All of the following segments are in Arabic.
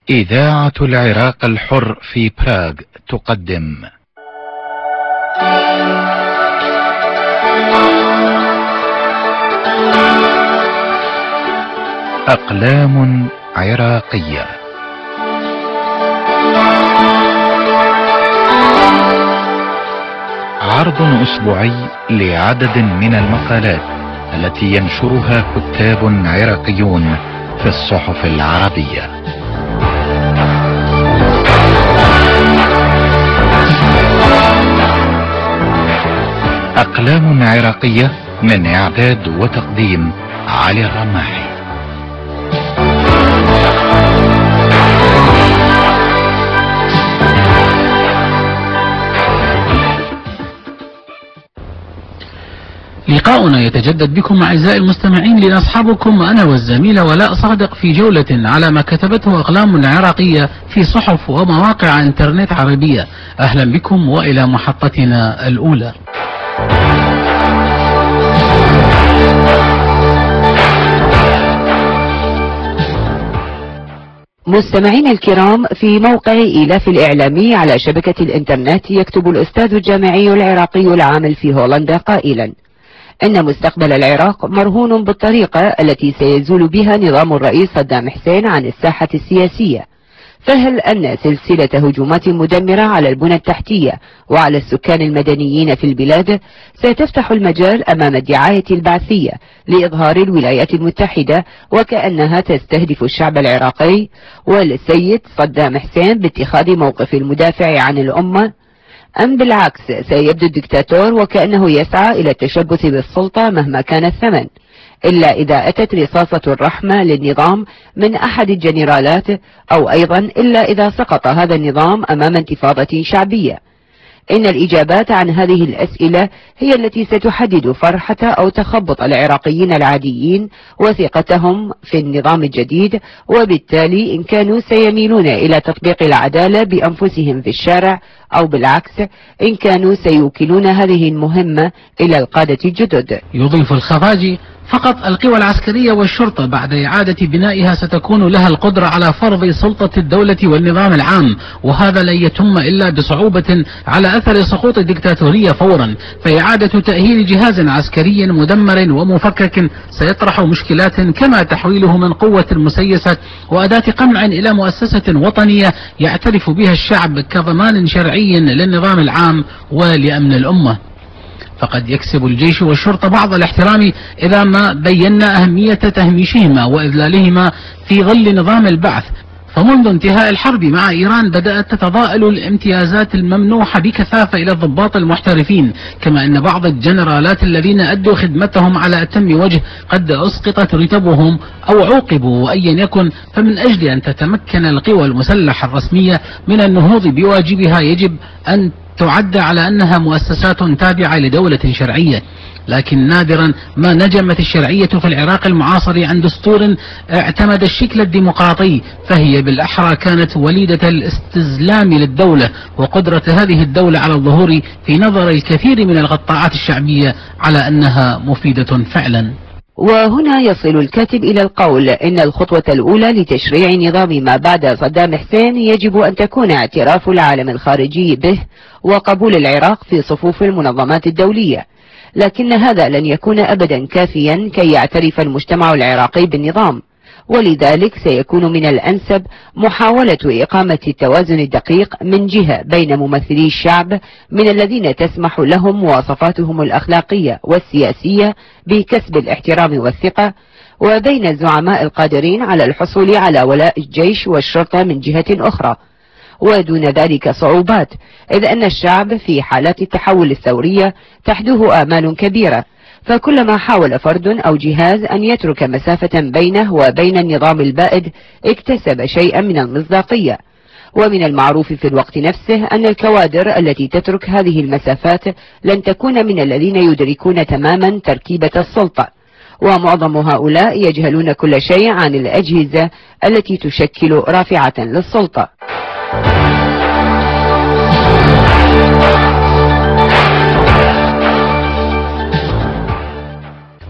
إذاعة العراق الحر في براغ تقدم أقلام عراقية. عرض أسبوعي لعدد من المقالات التي ينشرها كتاب عراقيون في الصحف العربية. أقلام عراقية من إعداد وتقديم علي الرماحي. لقاؤنا يتجدد بكم أعزائي المستمعين لنصحبكم أنا والزميل ولاء صادق في جولة على ما كتبته أقلام عراقية في صحف ومواقع انترنت عربية. أهلا بكم وإلى محطتنا الأولى. مستمعين الكرام، في موقع إيلاف الإعلامي على شبكة الإنترنت يكتب الأستاذ الجامعي العراقي العامل في هولندا قائلا: إن مستقبل العراق مرهون بالطريقة التي سيزول بها نظام الرئيس صدام حسين عن الساحة السياسية، فهل أن سلسلة هجومات مدمرة على البنى التحتية وعلى السكان المدنيين في البلاد ستفتح المجال أمام الدعاية البعثية لإظهار الولايات المتحدة وكأنها تستهدف الشعب العراقي والسيد صدام حسين باتخاذ موقف المدافع عن الأمة، أم بالعكس سيبدو الدكتاتور وكأنه يسعى إلى التشبث بالسلطة مهما كان الثمن، إلا إذا أتت رصاصة الرحمة للنظام من أحد الجنرالات، أو أيضا إلا إذا سقط هذا النظام أمام انتفاضة شعبية؟ إن الإجابات عن هذه الأسئلة هي التي ستحدد فرحة أو تخبط العراقيين العاديين وثقتهم في النظام الجديد، وبالتالي إن كانوا سيميلون إلى تطبيق العدالة بأنفسهم في الشارع، أو بالعكس إن كانوا سيوكلون هذه المهمة إلى القادة الجدد. يضيف الخفاجي: فقط القوى العسكرية والشرطة بعد إعادة بنائها ستكون لها القدرة على فرض سلطة الدولة والنظام العام، وهذا لن يتم إلا بصعوبة على أثر سقوط الدكتاتورية فورا، فإعادة تأهيل جهاز عسكري مدمر ومفكك سيطرح مشكلات كما تحويله من قوة مسيسة وأداة قمع إلى مؤسسة وطنية يعترف بها الشعب كضمان شرعي للنظام العام ولأمن الأمة. فقد يكسب الجيش والشرطة بعض الاحترام إذا ما بينا أهمية تهميشهما وإذلالهما في ظل نظام البعث، فمنذ انتهاء الحرب مع إيران بدأت تتضاءل الامتيازات الممنوحة بكثافة إلى الضباط المحترفين، كما أن بعض الجنرالات الذين أدوا خدمتهم على أتم وجه قد أسقطت رتبهم أو عوقبوا، وأيا يكن فمن أجل أن تتمكن القوى المسلحة الرسمية من النهوض بواجبها يجب أن تعد على أنها مؤسسات تابعة لدولة شرعية، لكن نادرا ما نجمت الشرعية في العراق المعاصر عن دستور اعتمد الشكل الديمقراطي، فهي بالأحرى كانت وليدة الاستزلام للدولة وقدرة هذه الدولة على الظهور في نظر الكثير من القطاعات الشعبية على أنها مفيدة فعلا. وهنا يصل الكاتب إلى القول إن الخطوة الأولى لتشريع نظام ما بعد صدام حسين يجب أن تكون اعتراف العالم الخارجي به وقبول العراق في صفوف المنظمات الدولية، لكن هذا لن يكون أبدا كافيا كي يعترف المجتمع العراقي بالنظام، ولذلك سيكون من الأنسب محاولة إقامة التوازن الدقيق من جهة بين ممثلي الشعب من الذين تسمح لهم مواصفاتهم الأخلاقية والسياسية بكسب الاحترام والثقة، وبين الزعماء القادرين على الحصول على ولاء الجيش والشرطة من جهة أخرى، ودون ذلك صعوبات، إذ أن الشعب في حالات التحول الثورية تحدوه آمال كبيرة، فكلما حاول فرد أو جهاز أن يترك مسافة بينه وبين النظام البائد اكتسب شيئا من المصداقية. ومن المعروف في الوقت نفسه أن الكوادر التي تترك هذه المسافات لن تكون من الذين يدركون تماما تركيبة السلطة، ومعظم هؤلاء يجهلون كل شيء عن الأجهزة التي تشكل رافعة للسلطة.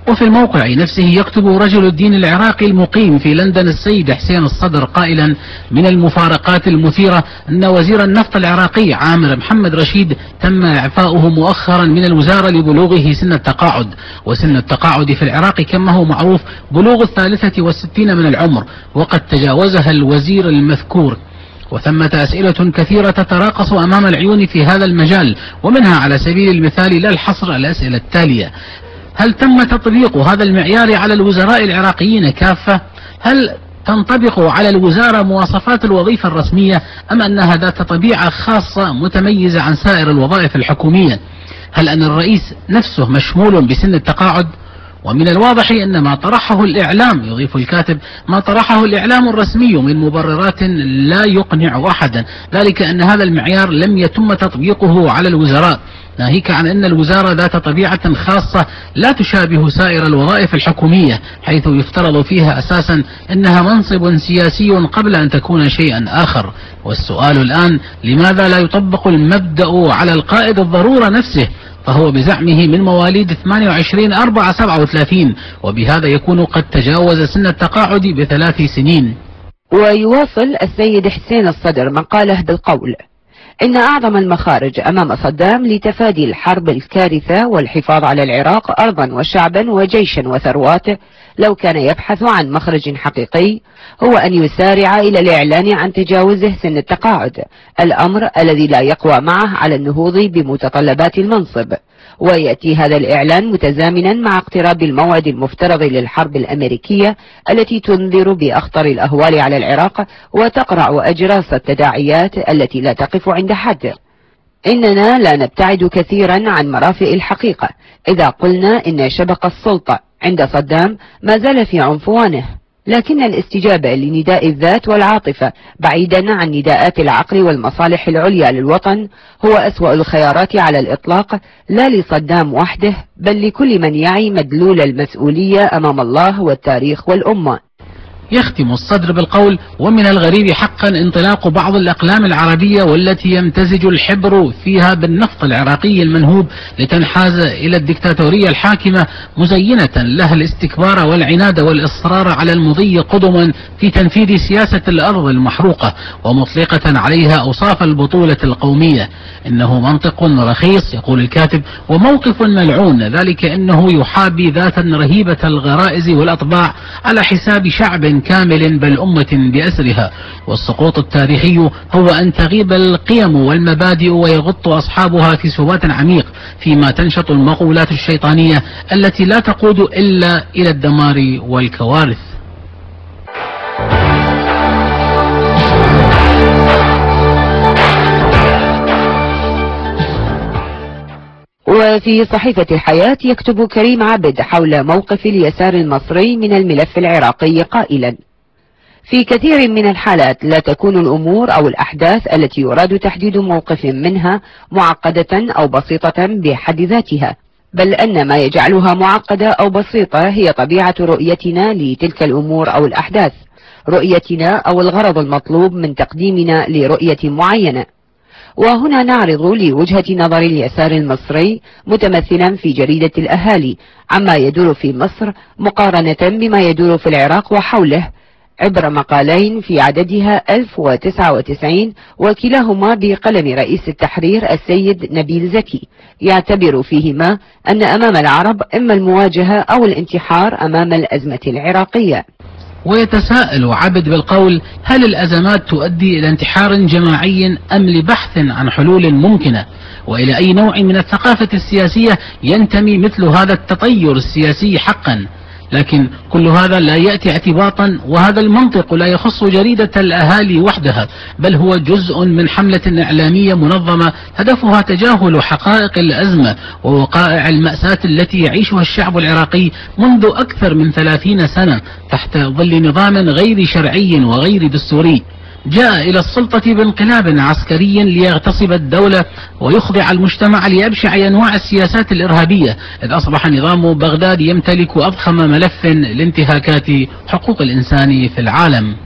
وفي الموقع نفسه يكتب رجل الدين العراقي المقيم في لندن السيد حسين الصدر قائلا: من المفارقات المثيرة أن وزير النفط العراقي عامر محمد رشيد تم إعفاؤه مؤخرا من الوزارة لبلوغه سن التقاعد، وسن التقاعد في العراق كما هو معروف بلوغ 63 من العمر، وقد تجاوزها الوزير المذكور. وثمة أسئلة كثيرة تتراقص أمام العيون في هذا المجال، ومنها على سبيل المثال لا الحصر الأسئلة التالية: هل تم تطبيق هذا المعيار على الوزراء العراقيين كافة؟ هل تنطبق على الوزارة مواصفات الوظيفة الرسمية، أم أنها ذات طبيعة خاصة متميزة عن سائر الوظائف الحكومية؟ هل أن الرئيس نفسه مشمول بسن التقاعد؟ ومن الواضح أن ما طرحه الإعلام، يضيف الكاتب، ما طرحه الإعلام الرسمي من مبررات لا يقنع أحدا، ذلك أن هذا المعيار لم يتم تطبيقه على الوزراء، ناهيك عن أن الوزارة ذات طبيعة خاصة لا تشابه سائر الوظائف الحكومية، حيث يفترض فيها أساسا أنها منصب سياسي قبل أن تكون شيئا آخر. والسؤال الآن: لماذا لا يطبق المبدأ على القائد الضرورة نفسه؟ فهو بزعمه من مواليد 28/4/37، وبهذا يكون قد تجاوز سن التقاعد ب3 سنين. ويواصل السيد حسين الصدر مقاله بالقول: إن أعظم المخارج أمام صدام لتفادي الحرب الكارثة والحفاظ على العراق أرضا وشعبا وجيشا وثروات، لو كان يبحث عن مخرج حقيقي، هو أن يسارع إلى الإعلان عن تجاوزه سن التقاعد، الأمر الذي لا يقوى معه على النهوض بمتطلبات المنصب. ويأتي هذا الإعلان متزامنا مع اقتراب الموعد المفترض للحرب الأمريكية التي تنذر بأخطر الأهوال على العراق وتقرع أجراس التداعيات التي لا تقف عند حد. إننا لا نبتعد كثيرا عن مرافئ الحقيقة إذا قلنا إن شبق السلطة عند صدام ما زال في عنفوانه، لكن الاستجابة لنداء الذات والعاطفة بعيدا عن نداءات العقل والمصالح العليا للوطن هو أسوأ الخيارات على الإطلاق، لا لصدام وحده بل لكل من يعي مدلول المسؤولية أمام الله والتاريخ والأمة. يختم الصدر بالقول: ومن الغريب حقا انطلاق بعض الأقلام العربية والتي يمتزج الحبر فيها بالنفط العراقي المنهوب لتنحاز إلى الدكتاتورية الحاكمة، مزينة لها الاستكبار والعناد والإصرار على المضي قدما في تنفيذ سياسة الأرض المحروقة، ومطلقة عليها أوصاف البطولة القومية. إنه منطق رخيص، يقول الكاتب، وموقف ملعون، ذلك إنه يحابي ذاتا رهيبة الغرائز والأطباع على حساب شعب كامل بل أمة بأسرها. والسقوط التاريخي هو أن تغيب القيم والمبادئ ويغط أصحابها في سبات عميق، فيما تنشط المقولات الشيطانية التي لا تقود إلا إلى الدمار والكوارث. وفي صحيفة الحياة يكتب كريم عبد حول موقف اليسار المصري من الملف العراقي قائلا: في كثير من الحالات لا تكون الأمور أو الأحداث التي يراد تحديد موقف منها معقدة أو بسيطة بحد ذاتها، بل أن ما يجعلها معقدة أو بسيطة هي طبيعة رؤيتنا لتلك الأمور أو الأحداث، رؤيتنا أو الغرض المطلوب من تقديمنا لرؤية معينة. وهنا نعرض لوجهة نظر اليسار المصري متمثلا في جريدة الأهالي عما يدور في مصر مقارنة بما يدور في العراق وحوله، عبر مقالين في عددها 1099 وكلاهما بقلم رئيس التحرير السيد نبيل زكي، يعتبر فيهما أن أمام العرب إما المواجهة أو الانتحار أمام الأزمة العراقية. ويتساءل عبد بالقول: هل الأزمات تؤدي إلى انتحار جماعي أم لبحث عن حلول ممكنة؟ وإلى أي نوع من الثقافة السياسية ينتمي مثل هذا التطير السياسي حقا؟ لكن كل هذا لا يأتي اعتباطا، وهذا المنطق لا يخص جريدة الأهالي وحدها، بل هو جزء من حملة إعلامية منظمة هدفها تجاهل حقائق الأزمة ووقائع المأساة التي يعيشها الشعب العراقي منذ أكثر من 30 سنة تحت ظل نظام غير شرعي وغير دستوري، جاء إلى السلطة بانقلاب عسكري ليغتصب الدولة ويخضع المجتمع لأبشع أنواع السياسات الإرهابية، إذ أصبح نظام بغداد يمتلك أضخم ملف لانتهاكات حقوق الإنسان في العالم.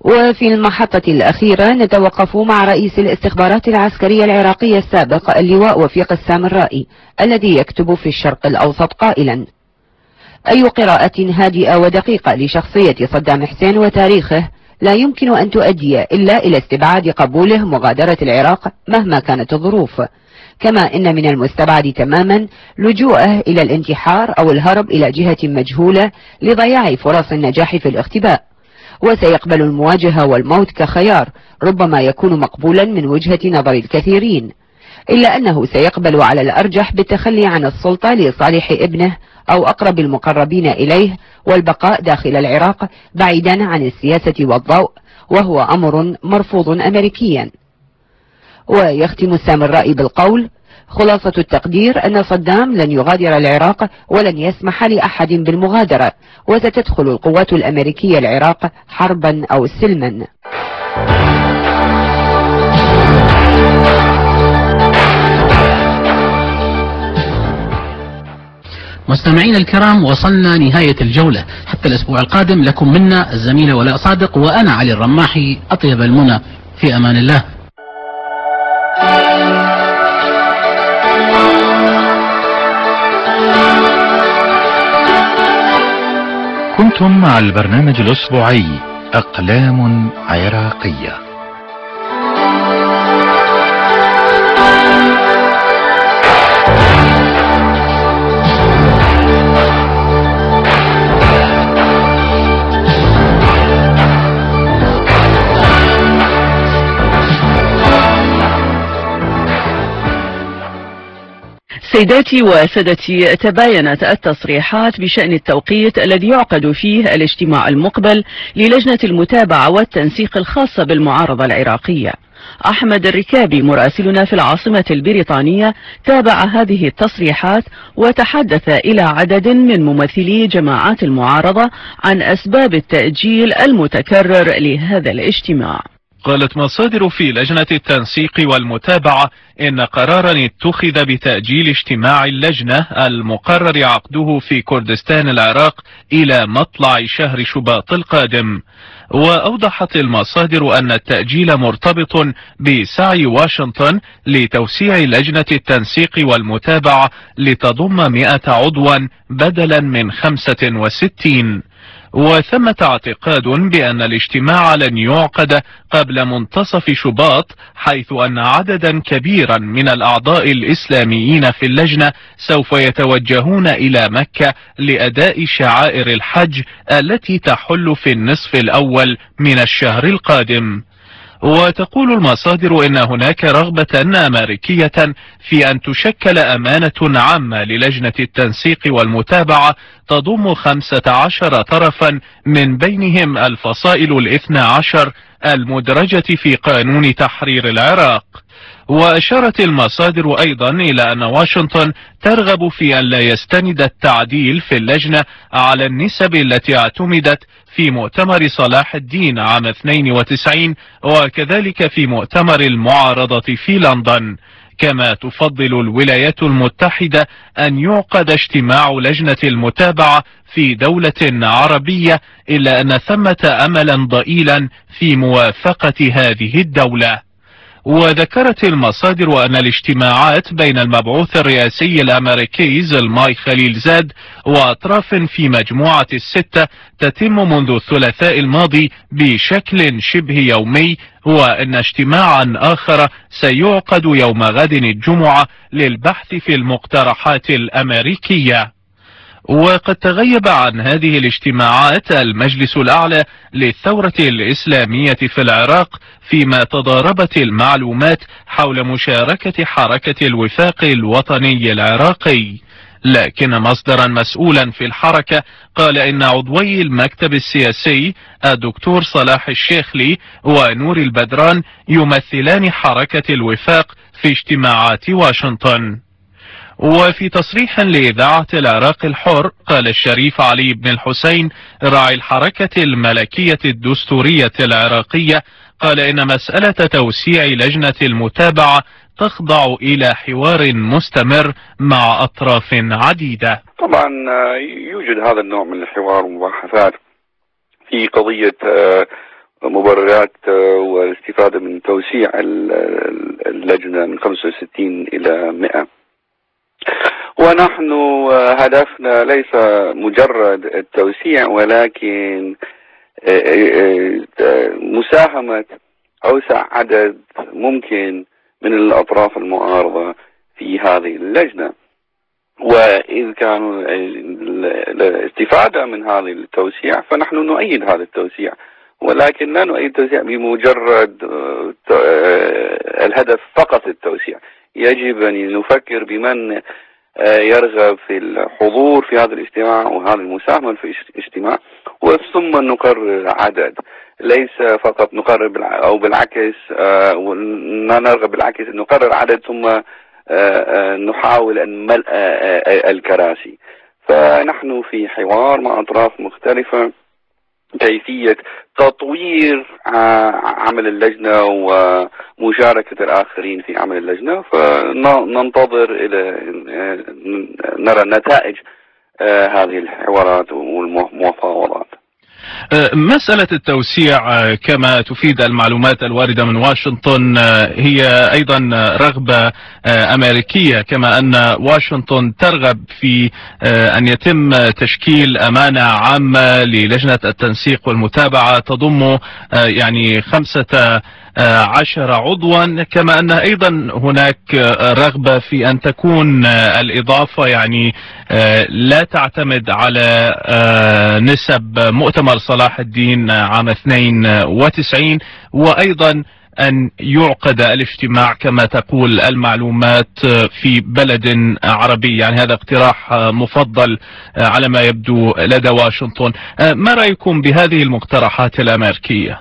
وفي المحطة الأخيرة نتوقف مع رئيس الاستخبارات العسكرية العراقية السابق اللواء وفيق السامرائي الذي يكتب في الشرق الأوسط قائلا: أي قراءة هادئة ودقيقة لشخصية صدام حسين وتاريخه لا يمكن أن تؤدي إلا إلى استبعاد قبوله مغادرة العراق مهما كانت الظروف، كما إن من المستبعد تماما لجوءه إلى الانتحار أو الهرب إلى جهة مجهولة لضياع فرص النجاح في الاختباء، وسيقبل المواجهة والموت كخيار ربما يكون مقبولا من وجهة نظر الكثيرين، إلا أنه سيقبل على الأرجح بالتخلي عن السلطة لصالح ابنه أو أقرب المقربين إليه والبقاء داخل العراق بعيدا عن السياسة والضوء، وهو أمر مرفوض أمريكيا. ويختم السامرائي بالقول: خلاصة التقدير أن صدام لن يغادر العراق ولن يسمح لأحد بالمغادرة، وستدخل القوات الأمريكية العراق حربا أو سلما. مستمعين الكرام، وصلنا نهاية الجولة. حتى الأسبوع القادم لكم منا الزميلة ولاء صادق وأنا علي الرماحي أطيب المنى، في أمان الله. كنتم مع البرنامج الأسبوعي أقلام عراقية. سيداتي وسادتي، تباينت التصريحات بشأن التوقيت الذي يعقد فيه الاجتماع المقبل للجنة المتابعة والتنسيق الخاصة بالمعارضة العراقية. أحمد الركابي مراسلنا في العاصمة البريطانية تابع هذه التصريحات وتحدث إلى عدد من ممثلي جماعات المعارضة عن أسباب التأجيل المتكرر لهذا الاجتماع. قالت مصادر في لجنة التنسيق والمتابعة إن قرارا اتخذ بتأجيل اجتماع اللجنة المقرر عقده في كردستان العراق إلى مطلع شهر شباط القادم. وأوضحت المصادر أن التأجيل مرتبط بسعي واشنطن لتوسيع لجنة التنسيق والمتابعة لتضم 100 عضوا بدلا من 65. وثمة اعتقاد بأن الاجتماع لن يعقد قبل منتصف شباط، حيث أن عددا كبيرا من الأعضاء الإسلاميين في اللجنة سوف يتوجهون إلى مكة لأداء شعائر الحج التي تحل في النصف الأول من الشهر القادم. وتقول المصادر إن هناك رغبة أمريكية في أن تشكل أمانة عامة للجنة التنسيق والمتابعة تضم 15 طرفا من بينهم الفصائل 12 المدرجة في قانون تحرير العراق. وأشارت المصادر أيضا إلى أن واشنطن ترغب في أن لا يستند التعديل في اللجنة على النسب التي اعتمدت في مؤتمر صلاح الدين عام 92 وكذلك في مؤتمر المعارضة في لندن. كما تفضل الولايات المتحدة أن يعقد اجتماع لجنة المتابعة في دولة عربية، إلا أن ثمة أملا ضئيلا في موافقة هذه الدولة. وذكرت المصادر أن الاجتماعات بين المبعوث الرئاسي الأمريكي زلماي خليلزاد وأطراف في مجموعة الستة تتم منذ الثلاثاء الماضي بشكل شبه يومي، وأن اجتماعا آخر سيعقد يوم غد الجمعة للبحث في المقترحات الأمريكية. وقد تغيب عن هذه الاجتماعات المجلس الأعلى للثورة الإسلامية في العراق، فيما تضاربت المعلومات حول مشاركة حركة الوفاق الوطني العراقي. لكن مصدرا مسؤولا في الحركة قال إن عضوي المكتب السياسي الدكتور صلاح الشيخلي ونور البدران يمثلان حركة الوفاق في اجتماعات واشنطن. وفي تصريح لإذاعة العراق الحر قال الشريف علي بن الحسين راعي الحركة الملكية الدستورية العراقية، قال إن مسألة توسيع لجنة المتابعة تخضع إلى حوار مستمر مع أطراف عديدة. طبعا يوجد هذا النوع من الحوار والمباحثات في قضية مبررات والاستفادة من توسيع اللجنة من 65 إلى 100. ونحن هدفنا ليس مجرد التوسيع، ولكن مساهمة أوسع عدد ممكن من الأطراف المعارضة في هذه اللجنة. وإذا كانوا الاستفادة من هذه التوسيع فنحن نؤيد هذا التوسيع، ولكن لا نؤيد التوسيع بمجرد الهدف فقط التوسيع. يجب أن نفكر بمن يرغب في الحضور في هذا الاجتماع وهذه المساهمة في الاجتماع، ثم نقرر عدد، ليس فقط نقرر أو بالعكس لا نرغب بالعكس نقرر عدد ثم نحاول أن ملء الكراسي. فنحن في حوار مع أطراف مختلفة كيفية تطوير عمل اللجنة ومشاركة الآخرين في عمل اللجنة، فننتظر إلى نرى نتائج هذه الحوارات والمفاوضات. مسألة التوسيع كما تفيد المعلومات الواردة من واشنطن هي أيضا رغبة أمريكية، كما أن واشنطن ترغب في أن يتم تشكيل أمانة عامة للجنة التنسيق والمتابعة تضم يعني 15 عضوا، كما أن أيضا هناك رغبة في أن تكون الإضافة يعني لا تعتمد على نسب مؤتمر صلاح الدين عام 92، وأيضا أن يعقد الاجتماع كما تقول المعلومات في بلد عربي. يعني هذا اقتراح مفضل على ما يبدو لدى واشنطن. ما رأيكم بهذه المقترحات الأمريكية؟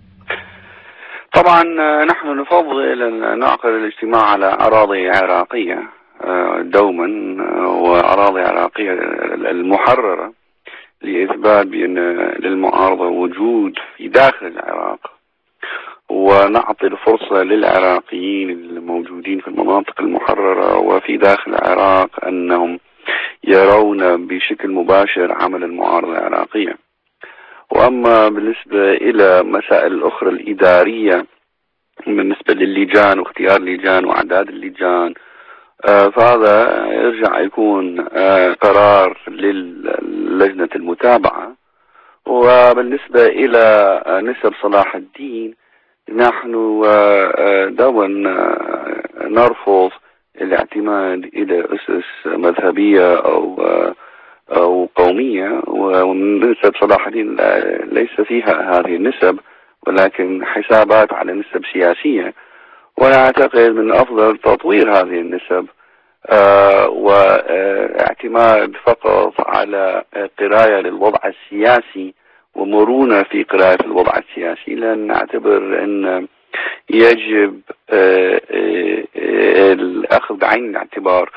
طبعا نحن نفضل أن نعقد الاجتماع على أراضي عراقية دوما، وأراضي عراقية المحررة، لإثبات بأن للمعارضة وجود في داخل العراق، ونعطي الفرصة للعراقيين الموجودين في المناطق المحررة وفي داخل العراق أنهم يرون بشكل مباشر عمل المعارضة العراقية. وأما بالنسبة إلى مسائل الأخرى الإدارية بالنسبة للجان واختيار اللجان وأعداد اللجان، فهذا يرجع يكون قرار للجنة المتابعة. وبالنسبة إلى نسب صلاح الدين، نحن دوما نرفض الاعتماد إلى أسس مذهبية أو قومية، ونسب صلاح الدين ليس فيها هذه النسب، ولكن حسابات على نسب سياسية. ونعتقد من الأفضل تطوير هذه النسب واعتماد فقط على قراية للوضع السياسي ومرونة في قراءة الوضع السياسي، لأن نعتبر أن يجب الأخذ بعين الاعتبار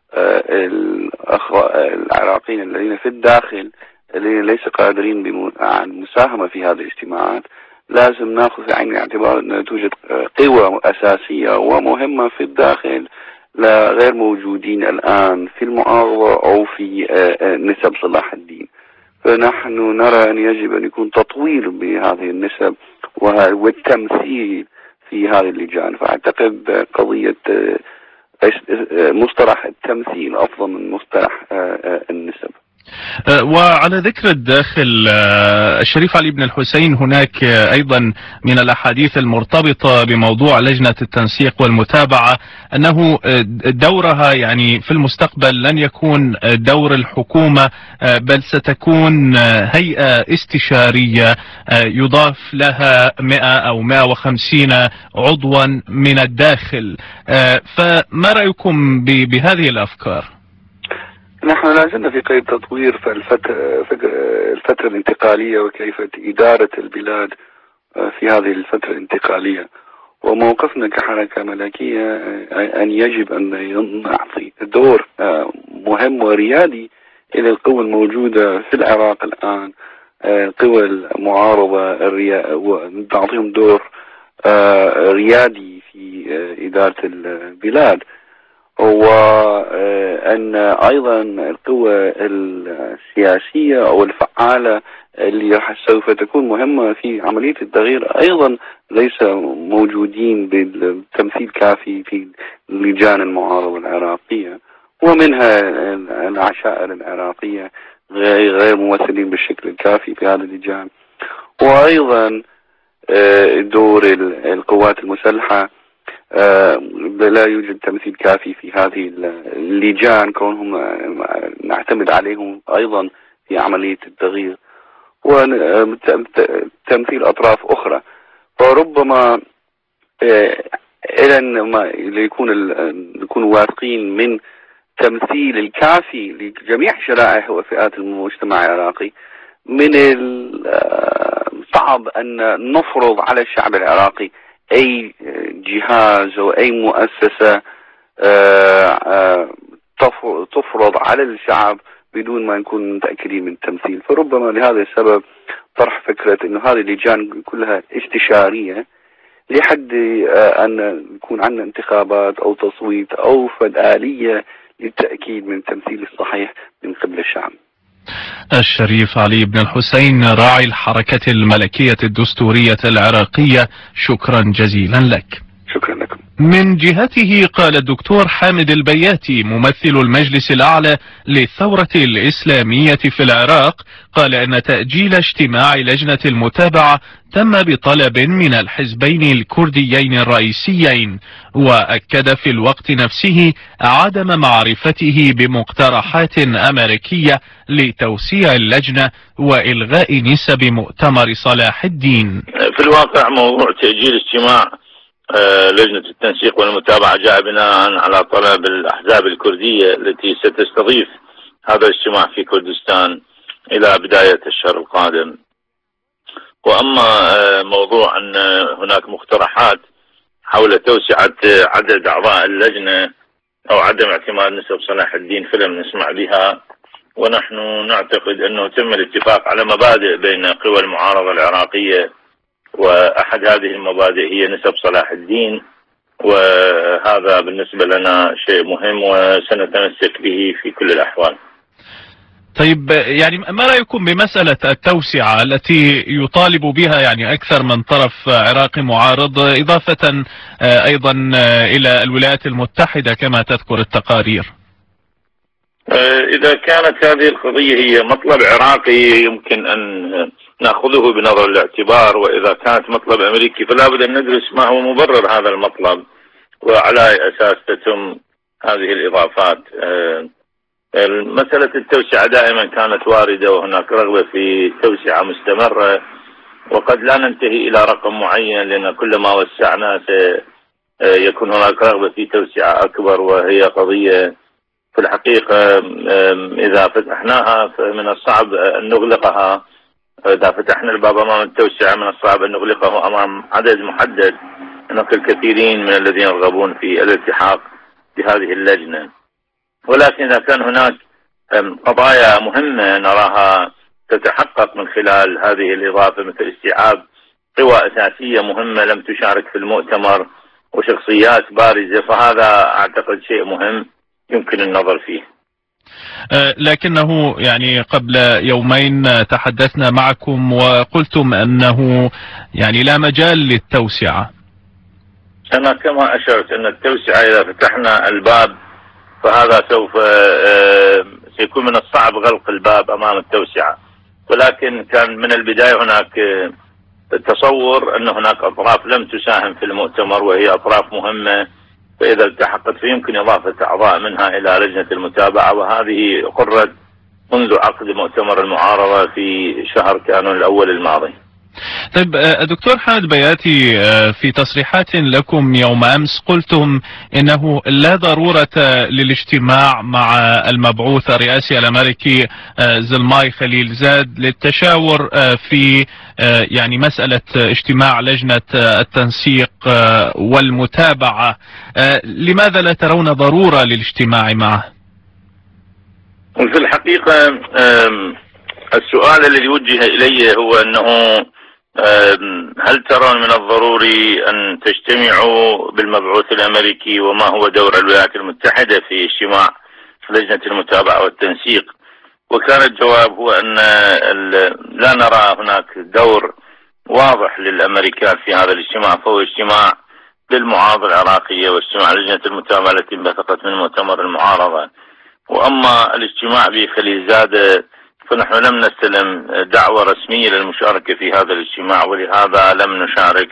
العراقيين الذين في الداخل الذين ليس قادرين على المساهمة في هذه الاجتماعات. لازم نأخذ في عين الاعتبار أن توجد قوى أساسية ومهمة في الداخل لا غير موجودين الآن في المعارضة أو في نسب صلاح الدين. فنحن نرى أن يجب أن يكون تطوير بهذه النسب والتمثيل في هذه اللجان. فأعتقد قضية مصطلح التمثيل أفضل من مصطلح النسب. وعلى ذكر الداخل، الشريف علي بن الحسين، هناك أيضا من الأحاديث المرتبطة بموضوع لجنة التنسيق والمتابعة أنه دورها يعني في المستقبل لن يكون دور الحكومة، بل ستكون هيئة استشارية يضاف لها 100 أو 150 عضوا من الداخل. فما رأيكم بهذه الأفكار؟ نحن لازلنا في قيد تطوير في الفترة الانتقالية وكيف إدارة البلاد في هذه الفترة الانتقالية. وموقفنا كحركة ملكية أن يجب أن نعطي دور مهم وريادي إلى القوى الموجودة في العراق الآن، قوى المعارضة، ونعطيهم دور ريادي في إدارة البلاد. وأن أيضا القوى السياسية أو الفعالة اللي سوف تكون مهمة في عملية التغيير أيضا ليس موجودين بالتمثيل كافي في لجان المعارضة العراقية، ومنها العشائر العراقية غير ممثلين بالشكل الكافي في هذه اللجان. وأيضا دور القوات المسلحة لا يوجد تمثيل كافي في هذه اللجان، كونهم نعتمد عليهم أيضا في عملية التغيير وتمثيل أطراف أخرى. فربما إلى ما يكون واثقين من تمثيل الكافي لجميع شرائح وفئات المجتمع العراقي، من الصعب أن نفرض على الشعب العراقي أي جهاز أو أي مؤسسة تفرض على الشعب بدون ما نكون متأكدين من التمثيل. فربما لهذا السبب طرح فكرة أن هذه اللجان كلها استشارية لحد أن يكون عندنا انتخابات أو تصويت أو آلية للتأكيد من التمثيل الصحيح من قبل الشعب. الشريف علي بن الحسين، راعي الحركة الملكية الدستورية العراقية، شكرا جزيلا لك. شكرا لكم. من جهته قال الدكتور حامد البياتي ممثل المجلس الأعلى للثورة الإسلامية في العراق، قال أن تأجيل اجتماع لجنة المتابعة تم بطلب من الحزبين الكرديين الرئيسيين، وأكد في الوقت نفسه عدم معرفته بمقترحات أمريكية لتوسيع اللجنة وإلغاء نسب مؤتمر صلاح الدين. في الواقع موضوع تأجيل اجتماع لجنة التنسيق والمتابعة جاء بناء على طلب الأحزاب الكردية التي ستستضيف هذا الاجتماع في كردستان إلى بداية الشهر القادم. وأما موضوع أن هناك مقترحات حول توسعة عدد أعضاء اللجنة أو عدم اعتماد نسب صلاح الدين فلم نسمع بها، ونحن نعتقد أنه تم الاتفاق على مبادئ بين قوى المعارضة العراقية، وأحد هذه المبادئ هي نسب صلاح الدين، وهذا بالنسبة لنا شيء مهم وسنتمسك به في كل الأحوال. طيب، يعني ما رأيكم بمسألة التوسعة التي يطالب بها يعني أكثر من طرف عراقي معارض، إضافة أيضا إلى الولايات المتحدة كما تذكر التقارير؟ إذا كانت هذه القضية هي مطلب عراقي يمكن أن نأخذه بنظر الاعتبار، وإذا كانت مطلب أمريكي فلا بد أن ندرس ما هو مبرر هذا المطلب وعلى أساس تتم هذه الإضافات. مسألة التوسعة دائما كانت واردة، وهناك رغبة في توسعة مستمرة، وقد لا ننتهي إلى رقم معين، لأن كلما وسعنا سيكون هناك رغبة في توسعة أكبر، وهي قضية في الحقيقة إذا فتحناها فمن الصعب أن نغلقها. إذا فتحنا الباب أمام التوسعة من الصعب أن نغلقه أمام عدد محدد. هناك الكثيرين من الذين يرغبون في الالتحاق بهذه اللجنة، ولكن إذا كان هناك قضايا مهمة نراها تتحقق من خلال هذه الإضافة، مثل استيعاب قوى أساسية مهمة لم تشارك في المؤتمر وشخصيات بارزة، فهذا أعتقد شيء مهم يمكن النظر فيه. لكنه يعني قبل يومين تحدثنا معكم وقلتم أنه يعني لا مجال للتوسعة. أنا كما أشرت أن التوسعة إذا فتحنا الباب فهذا سيكون من الصعب غلق الباب أمام التوسعة، ولكن كان من البداية هناك تصور أن هناك أطراف لم تساهم في المؤتمر وهي أطراف مهمة، فإذا التحقت فيمكن إضافة أعضاء منها إلى لجنة المتابعة، وهذه قررت منذ عقد مؤتمر المعارضة في شهر كانون الأول الماضي. طيب دكتور حامد بياتي، في تصريحات لكم يوم أمس قلتم إنه لا ضرورة للاجتماع مع المبعوث الرئاسي الأمريكي زلماي خليلزاد للتشاور في يعني مسألة اجتماع لجنة التنسيق والمتابعة. لماذا لا ترون ضرورة للاجتماع معه؟ في الحقيقة السؤال الذي وجه إلي هو أنه هل ترون من الضروري أن تجتمعوا بالمبعوث الأمريكي، وما هو دور الولايات المتحدة في اجتماع لجنة المتابعة والتنسيق؟ وكان الجواب هو أن لا نرى هناك دور واضح للأمريكان في هذا الاجتماع، فهو اجتماع للمعارضة العراقية واجتماع لجنة المتابعة التي انبثقت من مؤتمر المعارضة. وأما الاجتماع بخليل زادة فنحن لم نستلم دعوة رسمية للمشاركة في هذا الاجتماع، ولهذا لم نشارك.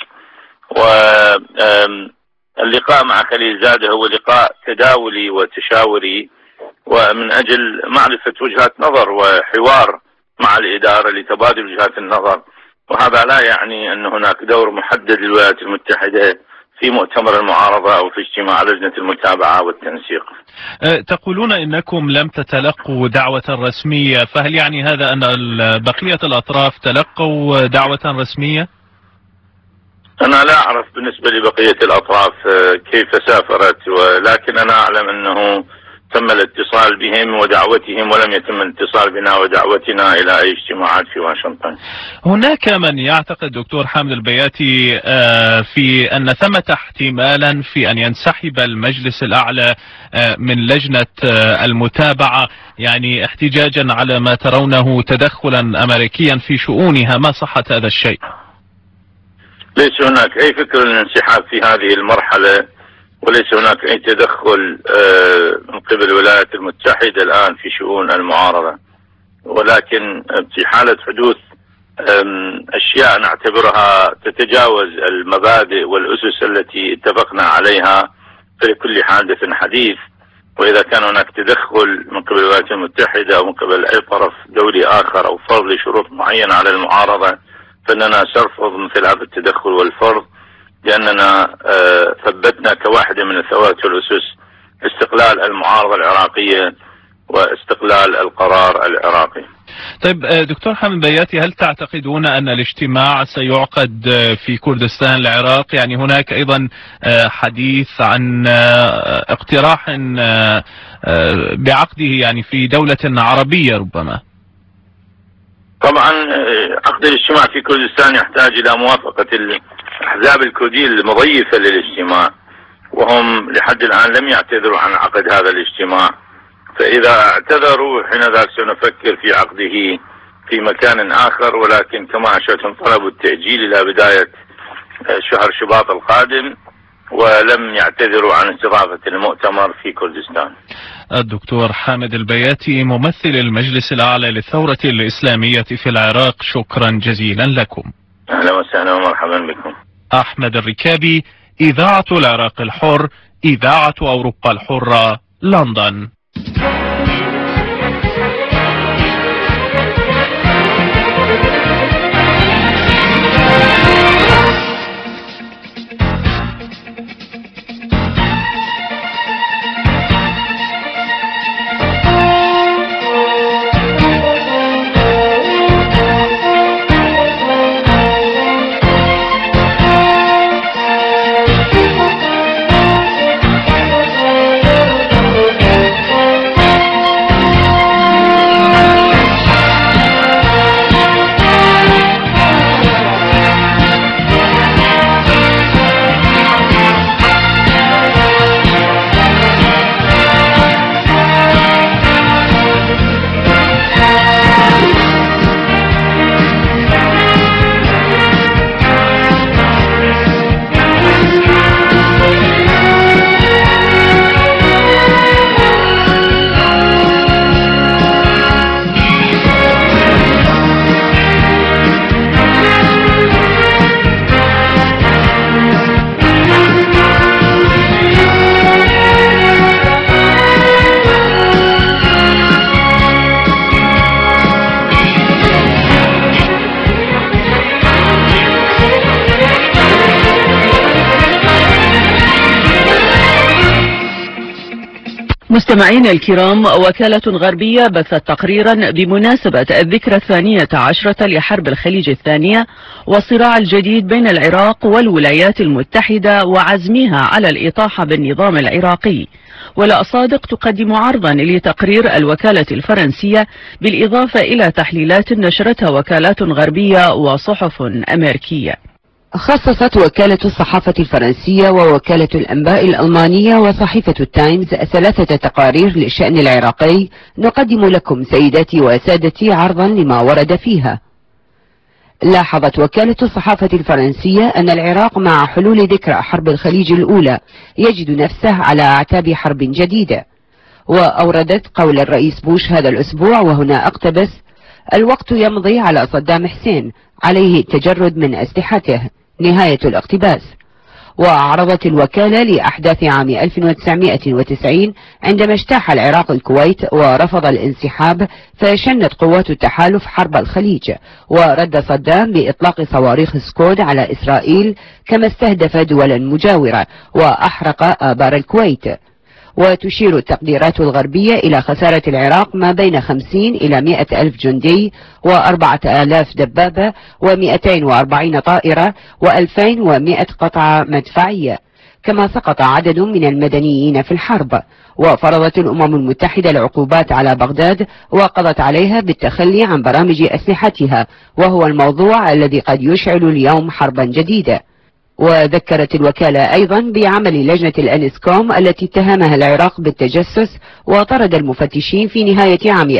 واللقاء مع خليل زادة هو لقاء تداولي وتشاوري، ومن أجل معرفة وجهات نظر وحوار مع الإدارة لتبادل وجهات النظر، وهذا لا يعني أن هناك دور محدد للولايات المتحدة في مؤتمر المعارضة أو في اجتماع لجنة المتابعة والتنسيق. تقولون إنكم لم تتلقوا دعوة رسمية، فهل يعني هذا أن بقية الأطراف تلقوا دعوة رسمية؟ أنا لا أعرف بالنسبة لبقية الأطراف كيف سافرت، ولكن أنا أعلم أنه تم الاتصال بهم ودعوتهم، ولم يتم الاتصال بنا ودعوتنا إلى أي اجتماعات في واشنطن. هناك من يعتقد دكتور حامد البياتي في أن ثمة احتمالا في أن ينسحب المجلس الأعلى من لجنة المتابعة، يعني احتجاجا على ما ترونه تدخلا أمريكيا في شؤونها. ما صحة هذا الشيء؟ ليس هناك أي فكر للانسحاب في هذه المرحلة، وليس هناك أي تدخل من قبل الولايات المتحدة الآن في شؤون المعارضة، ولكن في حالة حدوث أشياء نعتبرها تتجاوز المبادئ والأسس التي اتفقنا عليها، فلكل حادث حديث. وإذا كان هناك تدخل من قبل الولايات المتحدة أو من قبل أي طرف دولي آخر أو فرض لشروط معينة على المعارضة، فإننا سنرفض مثل هذا التدخل والفرض، لأننا ثبتنا كواحدة من الثوابت والأسس استقلال المعارضة العراقية واستقلال القرار العراقي. طيب دكتور حامد بياتي، هل تعتقدون أن الاجتماع سيعقد في كردستان العراق؟ يعني هناك أيضا حديث عن اقتراح بعقده يعني في دولة عربية ربما. طبعا عقد الاجتماع في كردستان يحتاج إلى موافقة الأحزاب الكردية المضيفة للاجتماع، وهم لحد الآن لم يعتذروا عن عقد هذا الاجتماع. فإذا اعتذروا حينذاك سنفكر في عقده في مكان آخر، ولكن كما أشرتم طلبوا التأجيل إلى بداية شهر شباط القادم، ولم يعتذروا عن استضافة المؤتمر في كردستان. الدكتور حامد البياتي ممثل المجلس الأعلى للثورة الإسلامية في العراق، شكرا جزيلا لكم. أهلا وسهلا ومرحبا بكم. أحمد الركابي، إذاعة العراق الحر، إذاعة أوروبا الحرة، لندن. مستمعينا الكرام، وكالة غربية بثت تقريرا بمناسبة الذكرى 12 لحرب الخليج الثانية والصراع الجديد بين العراق والولايات المتحدة وعزمها على الإطاحة بالنظام العراقي. ولا صادق تقدم عرضا لتقرير الوكالة الفرنسية بالإضافة إلى تحليلات نشرتها وكالات غربية وصحف أمريكية. خصصت وكالة الصحافة الفرنسية ووكالة الأنباء الألمانية وصحيفة التايمز 3 تقارير للشأن العراقي. نقدم لكم سيداتي وسادتي عرضا لما ورد فيها. لاحظت وكالة الصحافة الفرنسية أن العراق مع حلول ذكرى حرب الخليج الأولى يجد نفسه على أعتاب حرب جديدة، وأوردت قول الرئيس بوش هذا الأسبوع، وهنا أقتبس: الوقت يمضي على صدام حسين، عليه التجرد من أسلحته، نهاية الاقتباس. وعرضت الوكالة لأحداث عام 1990 عندما اجتاح العراق الكويت ورفض الانسحاب، فشنت قوات التحالف حرب الخليج، ورد صدام بإطلاق صواريخ سكود على إسرائيل، كما استهدف دولا مجاورة وأحرق آبار الكويت. وتشير التقديرات الغربية إلى خسارة العراق ما بين 50 إلى 100 ألف جندي و4000 دبابة و240 طائرة و2100 قطعة مدفعية، كما سقط عدد من المدنيين في الحرب. وفرضت الأمم المتحدة العقوبات على بغداد وقضت عليها بالتخلي عن برامج أسلحتها، وهو الموضوع الذي قد يشعل اليوم حربا جديدة. وذكرت الوكالة أيضا بعمل لجنة الأنسكوم التي اتهمها العراق بالتجسس وطرد المفتشين في نهاية عام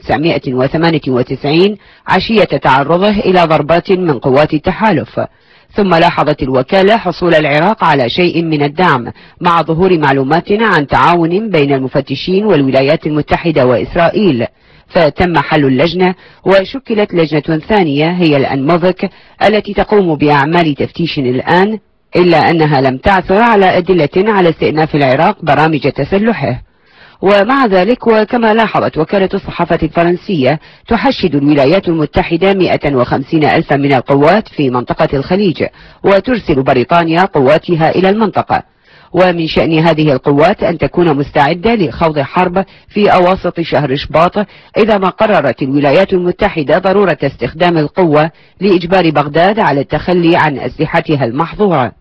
1998 عشية تعرضه إلى ضربات من قوات التحالف. ثم لاحظت الوكالة حصول العراق على شيء من الدعم مع ظهور معلومات عن تعاون بين المفتشين والولايات المتحدة وإسرائيل، فتم حل اللجنة وشكلت لجنة ثانية هي الأنموفك التي تقوم بأعمال تفتيش الآن، إلا أنها لم تعثر على أدلة على استئناف العراق برامج تسلحه. ومع ذلك، وكما لاحظت وكالة الصحافة الفرنسية، تحشد الولايات المتحدة 150 ألفا من القوات في منطقة الخليج، وترسل بريطانيا قواتها إلى المنطقة. ومن شأن هذه القوات أن تكون مستعدة لخوض حرب في أواسط شهر شباط إذا ما قررت الولايات المتحدة ضرورة استخدام القوة لإجبار بغداد على التخلي عن أسلحتها المحظورة.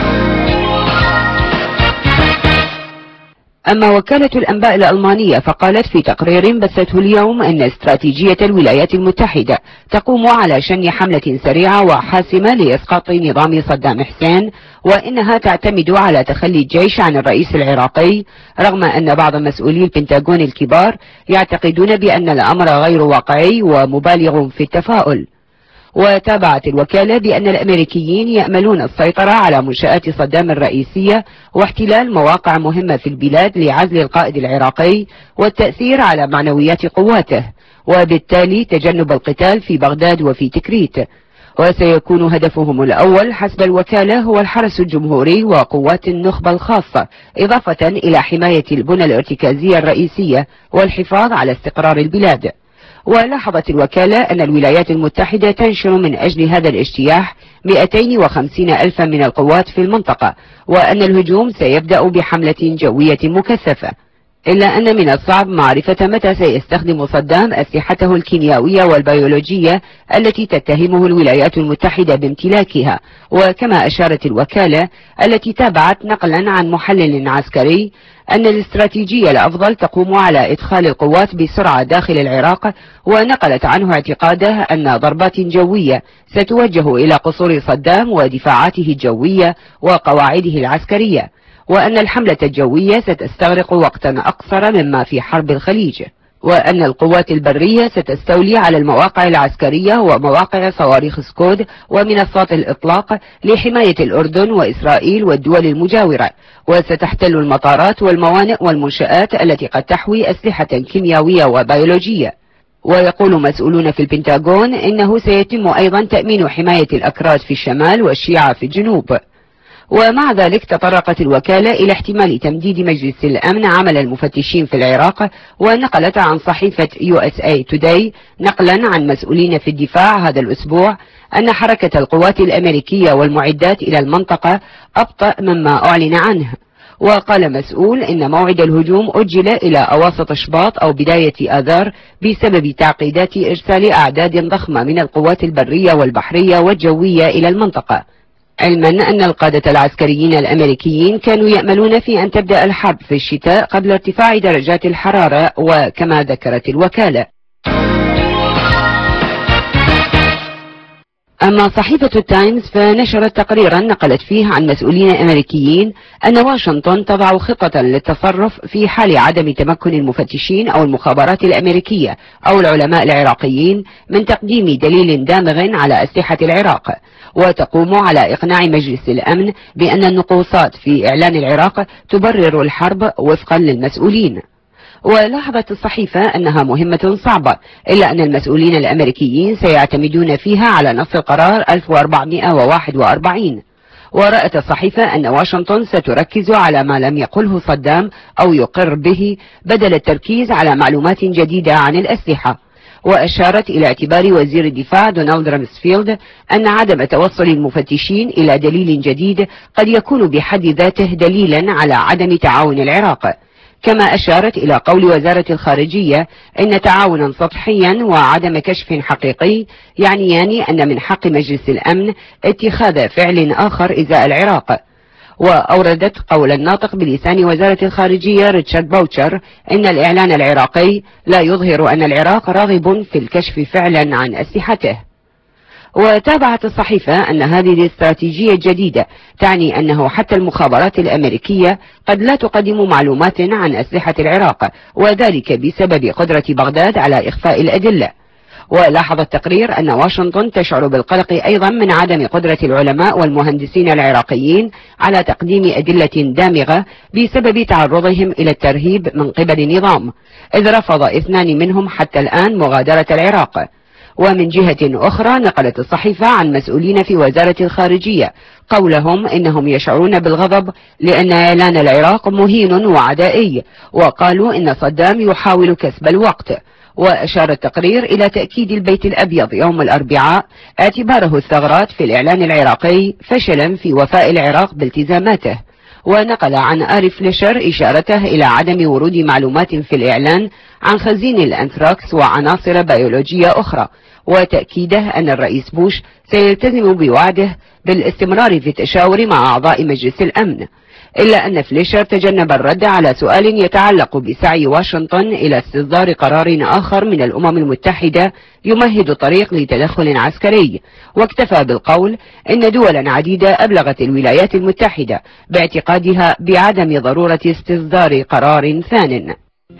أما وكالة الأنباء الألمانية فقالت في تقرير بثته اليوم أن استراتيجية الولايات المتحدة تقوم على شن حملة سريعة وحاسمة لإسقاط نظام صدام حسين، وإنها تعتمد على تخلي الجيش عن الرئيس العراقي، رغم أن بعض مسؤولي البنتاغون الكبار يعتقدون بأن الأمر غير واقعي ومبالغ في التفاؤل. وتابعت الوكالة بأن الأمريكيين يأملون السيطرة على منشآت صدام الرئيسية واحتلال مواقع مهمة في البلاد لعزل القائد العراقي والتأثير على معنويات قواته، وبالتالي تجنب القتال في بغداد وفي تكريت. وسيكون هدفهم الأول حسب الوكالة هو الحرس الجمهوري وقوات النخبة الخاصة، إضافة إلى حماية البنى الارتكازية الرئيسية والحفاظ على استقرار البلاد. ولاحظت الوكالة أن الولايات المتحدة تنشر من أجل هذا الاجتياح 250 ألفا من القوات في المنطقة، وأن الهجوم سيبدأ بحملة جوية مكثفة، إلا أن من الصعب معرفة متى سيستخدم صدام أسلحته الكيميائية والبيولوجية التي تتهمه الولايات المتحدة بامتلاكها. وكما أشارت الوكالة التي تابعت نقلا عن محلل عسكري أن الاستراتيجية الأفضل تقوم على إدخال القوات بسرعة داخل العراق، ونقلت عنه اعتقاده أن ضربات جوية ستوجه إلى قصور صدام ودفاعاته الجوية وقواعده العسكرية، وأن الحملة الجوية ستستغرق وقتا أقصر مما في حرب الخليج، وأن القوات البرية ستستولي على المواقع العسكرية ومواقع صواريخ سكود ومنصات الإطلاق لحماية الأردن وإسرائيل والدول المجاورة، وستحتل المطارات والموانئ والمنشآت التي قد تحوي أسلحة كيميائية وبيولوجية. ويقول مسؤولون في البنتاغون إنه سيتم أيضا تأمين حماية الأكراد في الشمال والشيعة في الجنوب. ومع ذلك تطرقت الوكالة إلى احتمال تمديد مجلس الأمن عمل المفتشين في العراق، ونقلت عن صحيفة USA Today نقلا عن مسؤولين في الدفاع هذا الأسبوع أن حركة القوات الأمريكية والمعدات إلى المنطقة أبطأ مما أعلن عنه. وقال مسؤول إن موعد الهجوم أجل إلى أواسط شباط أو بداية آذار بسبب تعقيدات إرسال أعداد ضخمة من القوات البرية والبحرية والجوية إلى المنطقة، علما أن القادة العسكريين الأمريكيين كانوا يأملون في أن تبدأ الحرب في الشتاء قبل ارتفاع درجات الحرارة. وكما ذكرت الوكالة، أما صحيفة التايمز فنشرت تقريرا نقلت فيه عن مسؤولين أمريكيين أن واشنطن تضع خطة للتصرف في حال عدم تمكن المفتشين أو المخابرات الأمريكية أو العلماء العراقيين من تقديم دليل دامغ على أسلحة العراق، وتقوم على إقناع مجلس الأمن بأن النقوصات في إعلان العراق تبرر الحرب وفقا للمسؤولين. ولاحظت الصحيفة أنها مهمة صعبة، إلا أن المسؤولين الأمريكيين سيعتمدون فيها على نص القرار 1441. ورأت الصحيفة أن واشنطن ستركز على ما لم يقله صدام أو يقر به بدل التركيز على معلومات جديدة عن الأسلحة. وأشارت إلى اعتبار وزير الدفاع دونالد رامسفيلد أن عدم توصل المفتشين إلى دليل جديد قد يكون بحد ذاته دليلا على عدم تعاون العراق. كما أشارت إلى قول وزارة الخارجية إن تعاونا سطحيا وعدم كشف حقيقي يعنيان أن من حق مجلس الأمن اتخاذ فعل آخر إزاء العراق. وأوردت قول الناطق بلسان وزارة الخارجية ريتشارد باوتشر إن الإعلان العراقي لا يظهر أن العراق راغب في الكشف فعلا عن أسلحته. وتابعت الصحيفة أن هذه الاستراتيجية الجديدة تعني أنه حتى المخابرات الأمريكية قد لا تقدم معلومات عن أسلحة العراق، وذلك بسبب قدرة بغداد على إخفاء الأدلة. ولاحظ التقرير أن واشنطن تشعر بالقلق أيضا من عدم قدرة العلماء والمهندسين العراقيين على تقديم أدلة دامغة بسبب تعرضهم إلى الترهيب من قبل النظام، إذ رفض 2 منهم حتى الآن مغادرة العراق. ومن جهة أخرى نقلت الصحيفة عن مسؤولين في وزارة الخارجية قولهم إنهم يشعرون بالغضب لأن إعلان العراق مهين وعدائي، وقالوا إن صدام يحاول كسب الوقت. وأشار التقرير إلى تأكيد البيت الأبيض يوم الأربعاء اعتباره الثغرات في الإعلان العراقي فشلا في وفاء العراق بالتزاماته. ونقل عن آري فليشر إشارته إلى عدم ورود معلومات في الإعلان عن خزين الأنثراكس وعناصر بيولوجية أخرى، وتأكيده أن الرئيس بوش سيلتزم بوعده بالاستمرار في التشاور مع أعضاء مجلس الأمن. إلا أن فليشر تجنب الرد على سؤال يتعلق بسعي واشنطن إلى استصدار قرار آخر من الأمم المتحدة يمهد طريق لتدخل عسكري، واكتفى بالقول إن دولا عديدة أبلغت الولايات المتحدة باعتقادها بعدم ضرورة استصدار قرار ثان.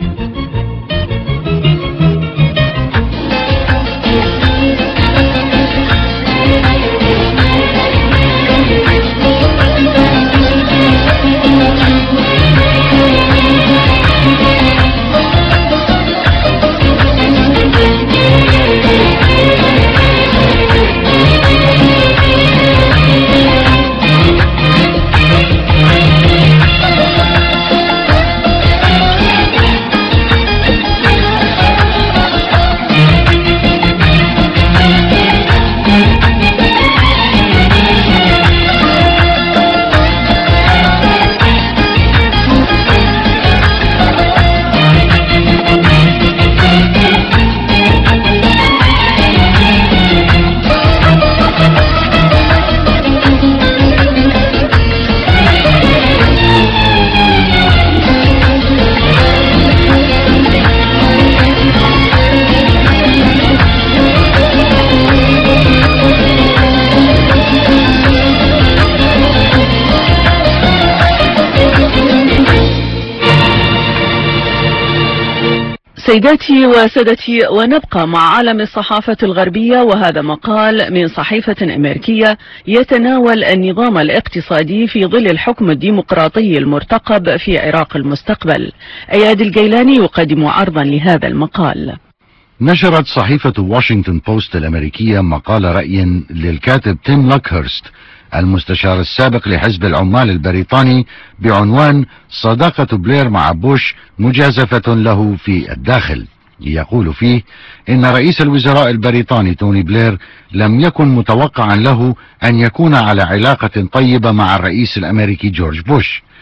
سيداتي وسادتي، ونبقى مع عالم الصحافة الغربية، وهذا مقال من صحيفة أمريكية يتناول النظام الاقتصادي في ظل الحكم الديمقراطي المرتقب في عراق المستقبل. أياد الجيلاني يقدم عرضا لهذا المقال. نشرت صحيفة واشنطن بوست الأمريكية مقال رأي للكاتب تيم لوكهرست المستشار السابق لحزب العمال البريطاني بعنوان صداقة بلير مع بوش مجازفة له في الداخل. يقول فيه إن رئيس الوزراء البريطاني توني بلير لم يكن متوقعا له أن يكون على علاقة طيبة مع الرئيس الأمريكي جورج بوش،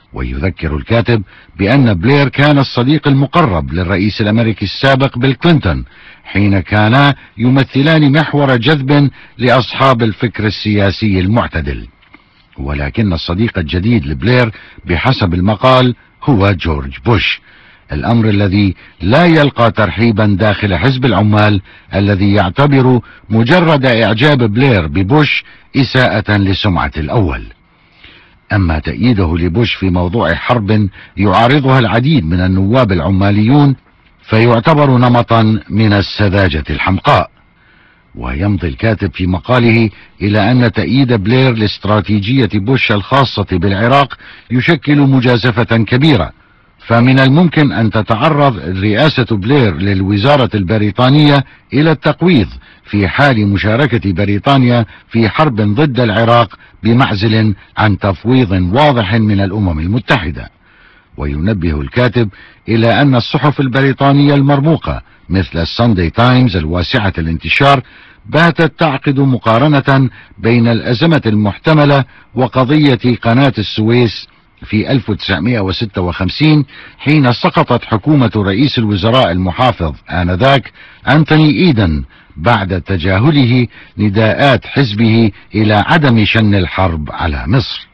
ويذكر الكاتب بأن بلير كان الصديق المقرب للرئيس الأمريكي السابق بيل كلينتون، حين كانا يمثلان محور جذب لأصحاب الفكر السياسي المعتدل. ولكن الصديق الجديد لبلير بحسب المقال هو جورج بوش، الأمر الذي لا يلقى ترحيبا داخل حزب العمال، الذي يعتبر مجرد إعجاب بلير ببوش إساءة لسمعة الأول. أما تأييده لبوش في موضوع حرب يعارضها العديد من النواب العماليون فيعتبر نمطا من السذاجة الحمقاء. ويمضي الكاتب في مقاله إلى أن تأييد بلير لاستراتيجية بوش الخاصة بالعراق يشكل مجازفة كبيرة، فمن الممكن أن تتعرض رئاسة بلير للوزارة البريطانية إلى التقويض في حال مشاركة بريطانيا في حرب ضد العراق بمعزل عن تفويض واضح من الأمم المتحدة. وينبه الكاتب إلى أن الصحف البريطانية المرموقة مثل الساندي تايمز الواسعة الانتشار باتت تعقد مقارنة بين الأزمة المحتملة وقضية قناة السويس في 1956 حين سقطت حكومة رئيس الوزراء المحافظ آنذاك أنتوني إيدن بعد تجاهله نداءات حزبه إلى عدم شن الحرب على مصر.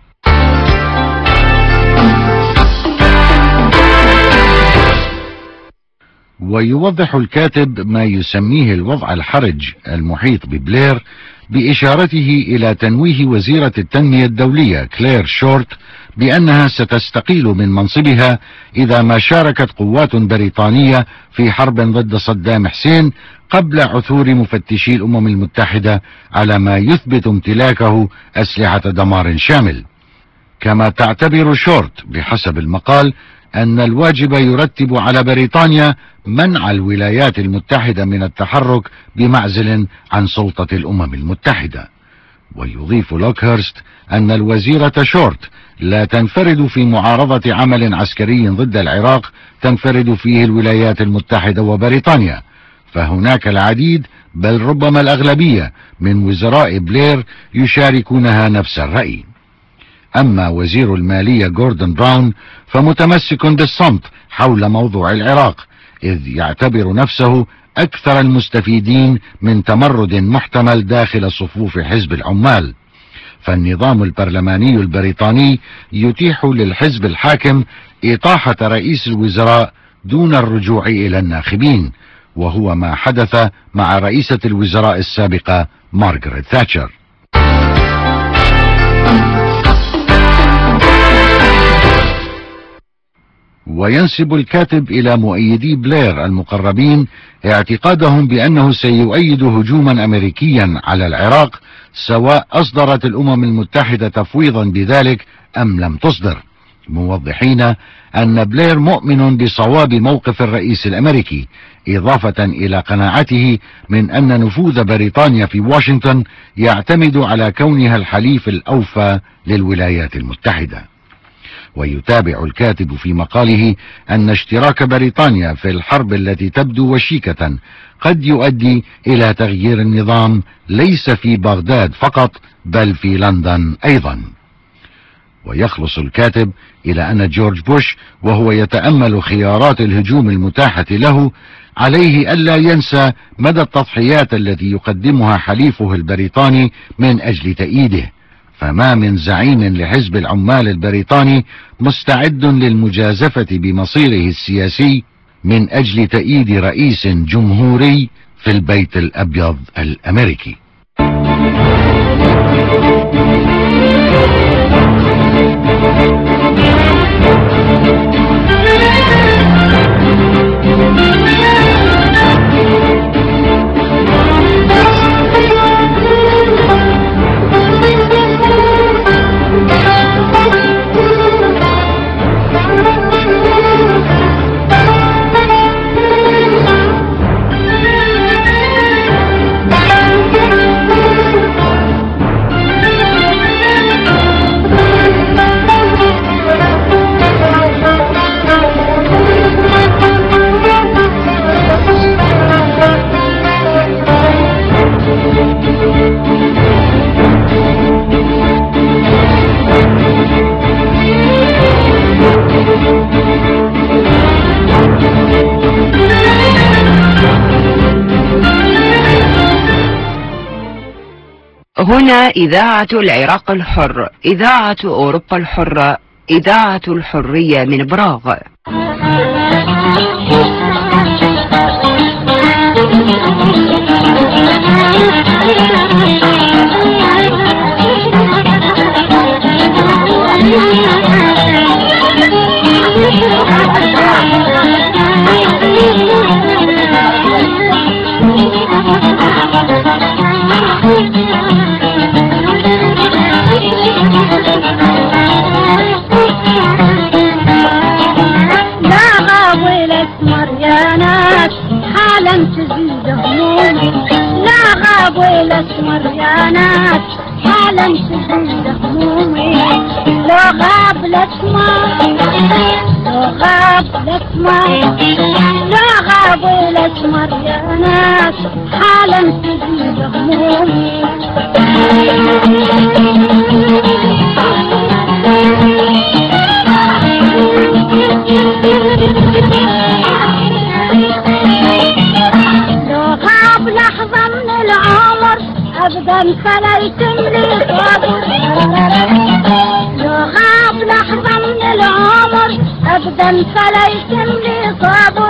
ويوضح الكاتب ما يسميه الوضع الحرج المحيط ببلير بإشارته إلى تنويه وزيرة التنمية الدولية كلير شورت بأنها ستستقيل من منصبها إذا ما شاركت قوات بريطانية في حرب ضد صدام حسين قبل عثور مفتشي الأمم المتحدة على ما يثبت امتلاكه أسلحة دمار شامل. كما تعتبر شورت بحسب المقال أن الواجب يرتب على بريطانيا منع الولايات المتحدة من التحرك بمعزل عن سلطة الأمم المتحدة. ويضيف لوكهرست أن الوزيرة شورت لا تنفرد في معارضة عمل عسكري ضد العراق تنفرد فيه الولايات المتحدة وبريطانيا، فهناك العديد بل ربما الأغلبية من وزراء بلير يشاركونها نفس الرأي. أما وزير المالية جوردن براون فمتمسك بالصمت حول موضوع العراق، إذ يعتبر نفسه أكثر المستفيدين من تمرد محتمل داخل صفوف حزب العمال، فالنظام البرلماني البريطاني يتيح للحزب الحاكم إطاحة رئيس الوزراء دون الرجوع إلى الناخبين، وهو ما حدث مع رئيسة الوزراء السابقة مارغريت ثاتشر. وينسب الكاتب إلى مؤيدي بلير المقربين اعتقادهم بأنه سيؤيد هجوما أمريكيا على العراق سواء أصدرت الأمم المتحدة تفويضا بذلك أم لم تصدر، موضحين أن بلير مؤمن بصواب موقف الرئيس الأمريكي، إضافة إلى قناعته من أن نفوذ بريطانيا في واشنطن يعتمد على كونها الحليف الأوفى للولايات المتحدة. ويتابع الكاتب في مقاله أن اشتراك بريطانيا في الحرب التي تبدو وشيكة قد يؤدي إلى تغيير النظام ليس في بغداد فقط بل في لندن أيضا. ويخلص الكاتب إلى أن جورج بوش وهو يتأمل خيارات الهجوم المتاحة له عليه ألا ينسى مدى التضحيات التي يقدمها حليفه البريطاني من أجل تأييده، فما من زعيم لحزب العمال البريطاني مستعد للمجازفة بمصيره السياسي من أجل تأييد رئيس جمهوري في البيت الأبيض الأمريكي. هنا إذاعة العراق الحر، إذاعة أوروبا الحرة، إذاعة الحرية من براغ. حالا تزيد همومي، لا غاب والاسمر يا ناس حالا تزيد همومي، لو غاب الاسمر لو غاب الاسمر لا غاب والاسمر يا ناس حالا تزيد همومي. أبدا فلا يتملي صبر، لو غاب لحظة من العمر أبدا فلا يتملي صبر،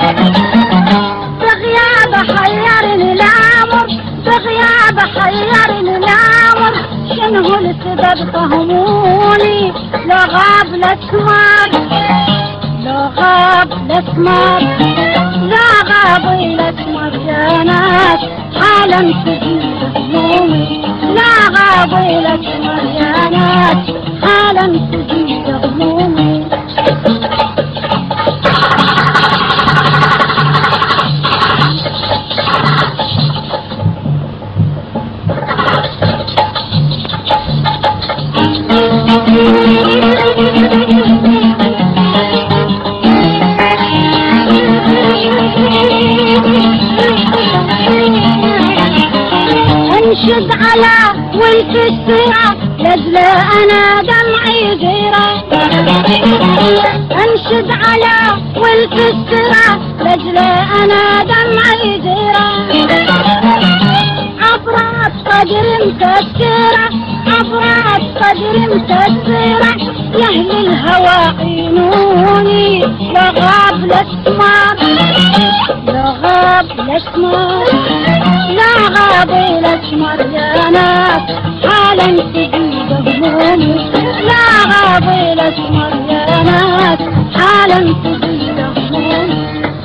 بغياب حيرني الأمر، بغياب حيرني الأمر، شنو السبب فهموني، لو غاب الأسمر لو غاب الأسمر لا غاب الأسمر يا ناس حالا تزيد همومي، لا غاب الأسمر يا ناس حالا تزيد همومي. انشد على ولف السرعة لجل انا دمعي غيره، انشد على ولف السرعة لجل انا دمعي غيره، عبرات قدر مكسرة عبرات قدر مكسرة، يهل الهوى عينوني، لو غاب الاسمر لو غاب الاسمر لا غاب الاسمر يا ناس حالا تزيد همومي، لا غاب الاسمر يا ناس حالا تزيد همومي.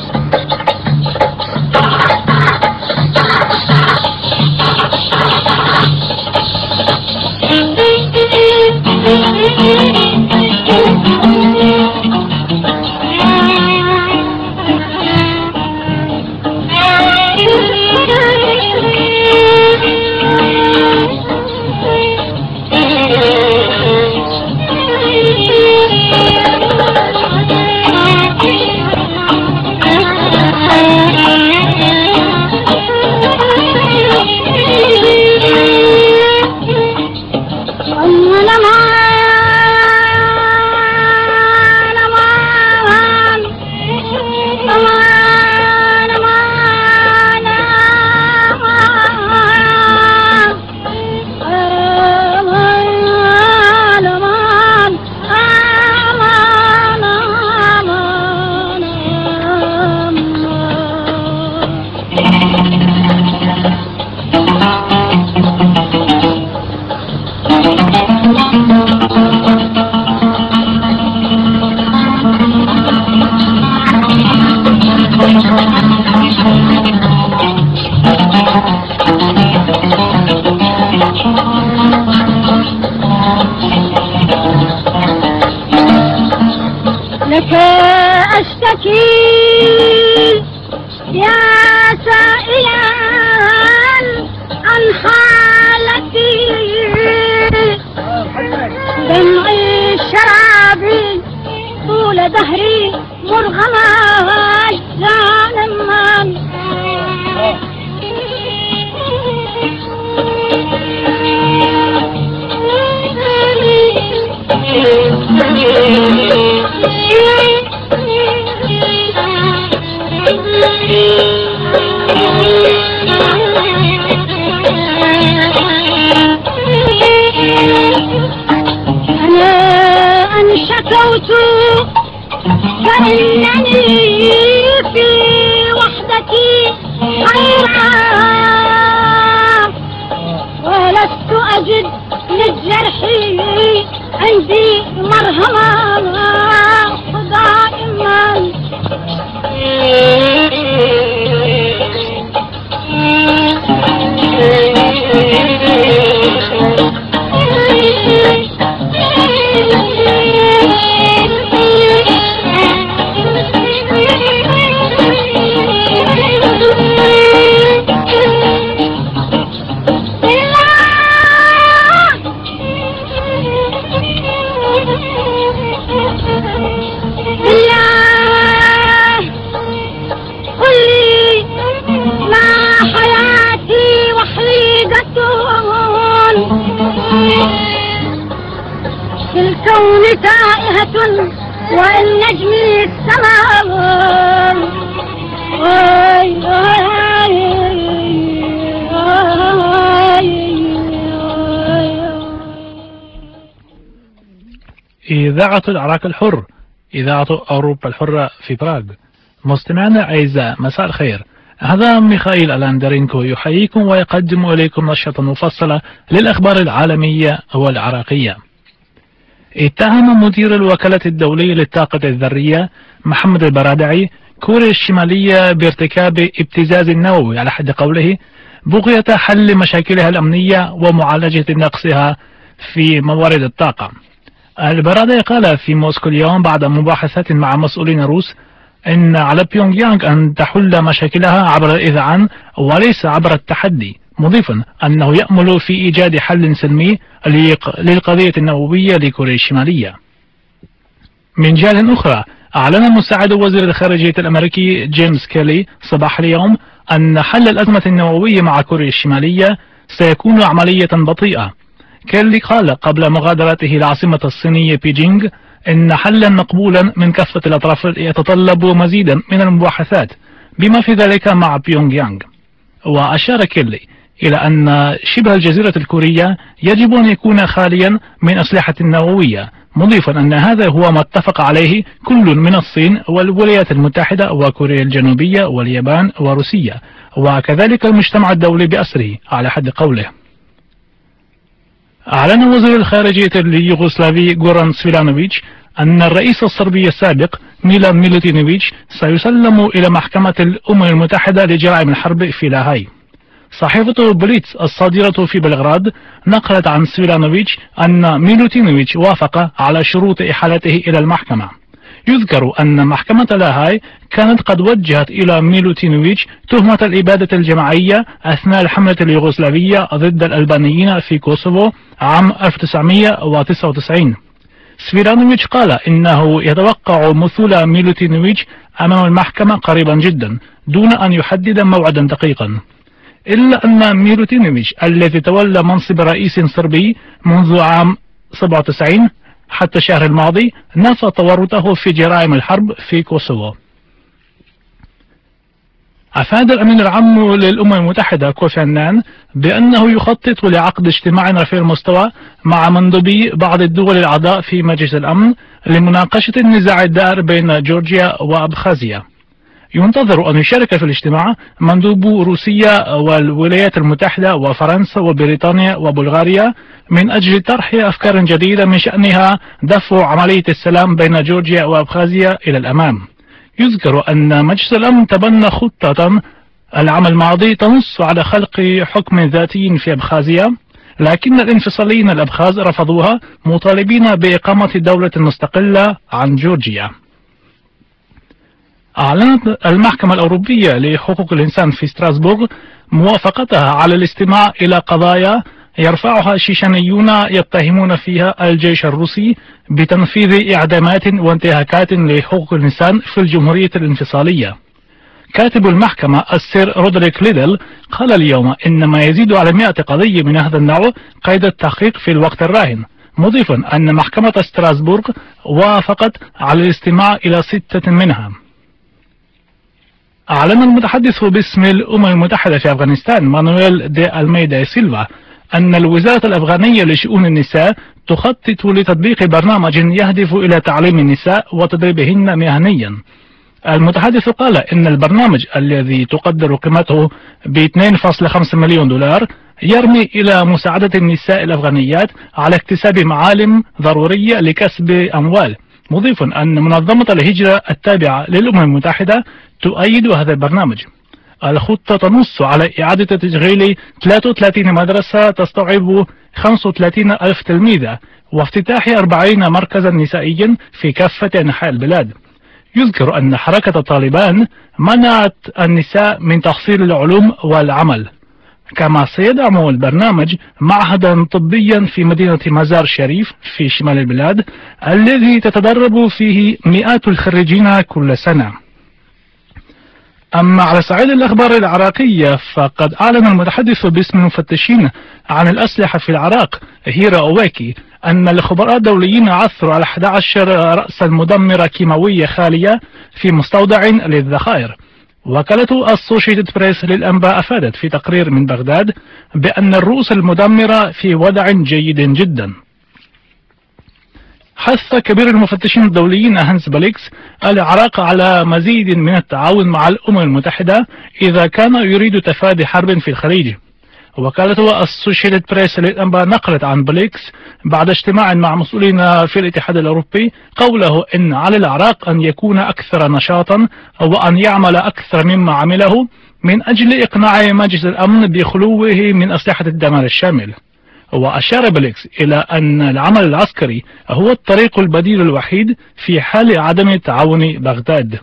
لك أشتكي يا سائلا عن حالتي، دمعي شرابي طول دهري مرغما جانما، إنني في وحدتي حيران ولست أجد للجرح عندي مرهما دائما في الكون تائهة وإن نجمي السماء إذاعة العراق الحر، إذاعة أوروبا الحرة في براغ. مستمعنا أعزاء مساء الخير، هذا ميخائيل ألاندرينكو يحييكم ويقدم إليكم نشرة مفصلة للأخبار العالمية والعراقية. اتهم مدير الوكالة الدولية للطاقة الذرية محمد البرادعي كوريا الشمالية بارتكاب ابتزاز نووي على حد قوله بغية حل مشاكلها الأمنية ومعالجة نقصها في موارد الطاقة. البرادعي قال في موسكو اليوم بعد مباحثات مع مسؤولين روس إن على بيونغ يانغ أن تحل مشاكلها عبر الإذعان وليس عبر التحدي، مضيفا أنه يأمل في إيجاد حل سلمي للقضية النووية لكوريا الشمالية. من جهة أخرى، أعلن مساعد وزير الخارجية الأمريكي جيمس كيلي صباح اليوم أن حل الأزمة النووية مع كوريا الشمالية سيكون عملية بطيئة. كيلي قال قبل مغادرته العاصمة الصينية بيجينغ إن حلا مقبولا من كافة الأطراف يتطلب مزيدا من المباحثات بما في ذلك مع بيونغ يانغ. وأشار كيلي إلى أن شبه الجزيرة الكورية يجب أن يكون خاليا من أسلحة نووية، مضيفا أن هذا هو ما اتفق عليه كل من الصين والولايات المتحدة وكوريا الجنوبية واليابان وروسيا وكذلك المجتمع الدولي بأسره على حد قوله. أعلن وزير الخارجية اليوغوسلافي غوران سفيلانوفيتش أن الرئيس الصربي السابق ميلان ميلوتينوفيتش سيسلم إلى محكمة الأمم المتحدة لجرائم الحرب في لاهاي. صحيفة بليتس الصادرة في بلغراد نقلت عن سفيلانوفيتش أن ميلوتينوفيتش وافق على شروط إحالته إلى المحكمة. يذكر أن محكمة لاهاي كانت قد وجهت إلى ميلوتينوفيتش تهمة الإبادة الجماعية أثناء الحملة اليوغوسلافية ضد الألبانيين في كوسوفو عام 1999. سفيلانوفيتش قال إنه يتوقع مثول ميلوتينوفيتش أمام المحكمة قريبا جدا دون أن يحدد موعدا دقيقا، إلا أن ميلوتينوفيتش الذي تولى منصب رئيس صربي منذ عام 97 حتى الشهر الماضي نفى تورطه في جرائم الحرب في كوسوفو. أفاد الأمين العام للأمم المتحدة كوفي عنان بأنه يخطط لعقد اجتماع رفيع المستوى مع مندوبي بعض الدول الأعضاء في مجلس الأمن لمناقشة النزاع الدائر بين جورجيا وأبخازيا. ينتظر أن يشارك في الاجتماع مندوبو روسيا والولايات المتحدة وفرنسا وبريطانيا وبلغاريا من أجل طرح أفكار جديدة من شأنها دفع عملية السلام بين جورجيا وأبخازيا إلى الأمام. يذكر أن مجلس الأمن تبنى خطة العام الماضي تنص على خلق حكم ذاتي في أبخازيا، لكن الانفصاليين الأبخاز رفضوها مطالبين بإقامة دولة مستقلة عن جورجيا. أعلنت المحكمة الأوروبية لحقوق الإنسان في ستراسبورغ موافقتها على الاستماع إلى قضايا يرفعها الشيشانيون يتهمون فيها الجيش الروسي بتنفيذ إعدامات وانتهاكات لحقوق الإنسان في الجمهورية الانفصالية. كاتب المحكمة السير رودريك ليدل قال اليوم إن ما يزيد على 100 قضية من هذا النوع قيد التحقيق في الوقت الراهن، مضيفا أن محكمة ستراسبورغ وافقت على الاستماع إلى 6 منها. أعلن المتحدث باسم الأمم المتحدة في أفغانستان مانويل دي ألميدا سيلفا أن الوزارة الأفغانية لشؤون النساء تخطط لتطبيق برنامج يهدف إلى تعليم النساء وتدريبهن مهنيا. المتحدث قال إن البرنامج الذي تقدر قيمته ب 2.5 مليون دولار يرمي إلى مساعدة النساء الأفغانيات على اكتساب معالم ضرورية لكسب أموال، مضيفا أن منظمة الهجرة التابعة للأمم المتحدة تؤيد هذا البرنامج. الخطة تنص على إعادة تشغيل 33 مدرسة تستوعب 35 ألف تلميذة وافتتاح 40 مركزا نسائيا في كافة أنحاء البلاد. يذكر أن حركة طالبان منعت النساء من تحصيل العلوم والعمل. كما سيدعم البرنامج معهدا طبيا في مدينة مزار شريف في شمال البلاد الذي تتدرب فيه مئات الخريجين كل سنة. أما على صعيد الأخبار العراقية فقد أعلن المتحدث باسم المفتشين عن الأسلحة في العراق هيرا أويكي أن الخبراء الدوليين عثروا على 11 رأسا مدمرة كيماوية خالية في مستودع للذخائر. وكالة السوشيتد بريس للأنباء أفادت في تقرير من بغداد بأن الرؤوس المدمرة في وضع جيد جدا. حث كبير المفتشين الدوليين هانس بليكس العراق على مزيد من التعاون مع الأمم المتحدة إذا كان يريد تفادي حرب في الخليج. وكالة السوشيتد بريس للأنباء نقلت عن بليكس بعد اجتماع مع مسؤولين في الاتحاد الأوروبي قوله إن على العراق أن يكون أكثر نشاطا وأن يعمل أكثر مما عمله من أجل إقناع مجلس الأمن بخلوه من أسلحة الدمار الشامل. وأشار بليكس إلى أن العمل العسكري هو الطريق البديل الوحيد في حال عدم تعاون بغداد.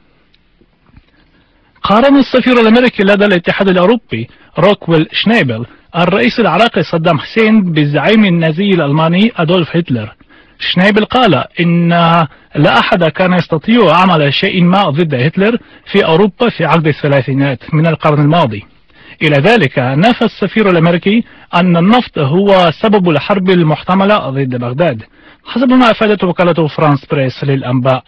قارن السفير الأمريكي لدى الاتحاد الأوروبي روكويل شنايبل الرئيس العراقي صدام حسين بالزعيم النازي الألماني أدولف هتلر. شنايبل قال إن لا أحد كان يستطيع عمل شيء ما ضد هتلر في أوروبا في عقد الثلاثينات من القرن الماضي. إلى ذلك نفى السفير الأمريكي أن النفط هو سبب الحرب المحتملة ضد بغداد حسب ما أفادت وكالة فرانس بريس للأنباء.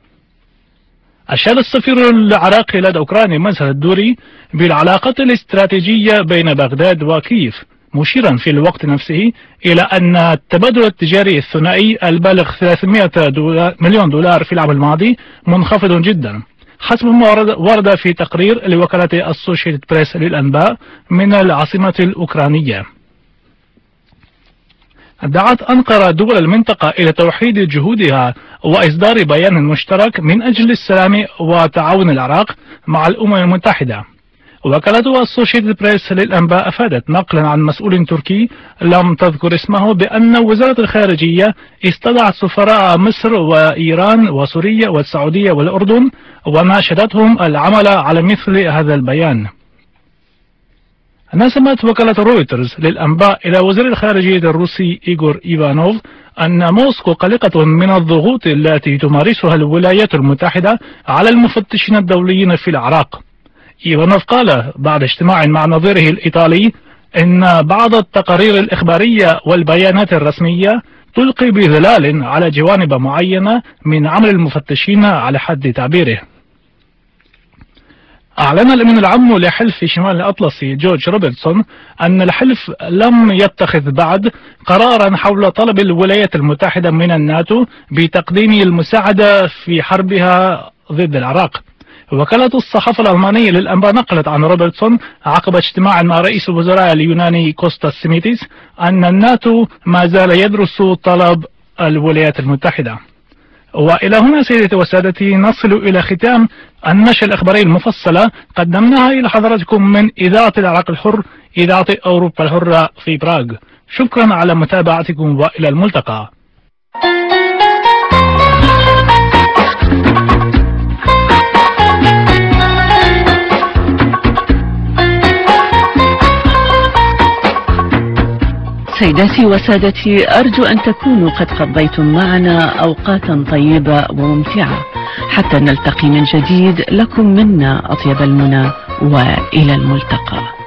أشار السفير العراقي لدى أوكرانيا مظهر الدوري بالعلاقات الاستراتيجية بين بغداد وكييف، مشيرا في الوقت نفسه إلى أن التبادل التجاري الثنائي البالغ 300 مليون دولار في العام الماضي منخفض جدا حسب ما ورد في تقرير لوكالة السوشيتد بريس للأنباء من العاصمة الأوكرانية. دعت أنقرة دول المنطقة إلى توحيد جهودها وإصدار بيان مشترك من أجل السلام وتعاون العراق مع الأمم المتحدة. وكالة السوشيتد بريس للأنباء أفادت نقلا عن مسؤول تركي لم تذكر اسمه بأن وزارة الخارجية استدعت سفراء مصر وإيران وسوريا والسعودية والأردن وناشدتهم العمل على مثل هذا البيان. نسمت وكالة رويترز للأنباء إلى وزير الخارجية الروسي إيغور إيفانوف أن موسكو قلقة من الضغوط التي تمارسها الولايات المتحدة على المفتشين الدوليين في العراق. إيفانوف قال بعد اجتماع مع نظيره الإيطالي إن بعض التقارير الإخبارية والبيانات الرسمية تلقي بظلال على جوانب معينة من عمل المفتشين على حد تعبيره. أعلن الأمين العام لحلف شمال الأطلسي جورج روبرتسون أن الحلف لم يتخذ بعد قرارا حول طلب الولايات المتحدة من الناتو بتقديم المساعدة في حربها ضد العراق. وكالة الصحافة الألمانية للأنباء نقلت عن روبرتسون عقب اجتماع مع رئيس الوزراء اليوناني كوستاس سيميتيس أن الناتو ما زال يدرس طلب الولايات المتحدة. وإلى هنا سيدتي وسادتي نصل إلى ختام النشرة الإخبارية المفصلة قدمناها إلى حضراتكم من إذاعة العراق الحر، إذاعة أوروبا الحرة في براغ. شكرا على متابعتكم وإلى الملتقى. سيداتي وسادتي، أرجو أن تكونوا قد قضيتم معنا أوقاتا طيبة وممتعة. حتى نلتقي من جديد، لكم منا أطيب المنى وإلى الملتقى.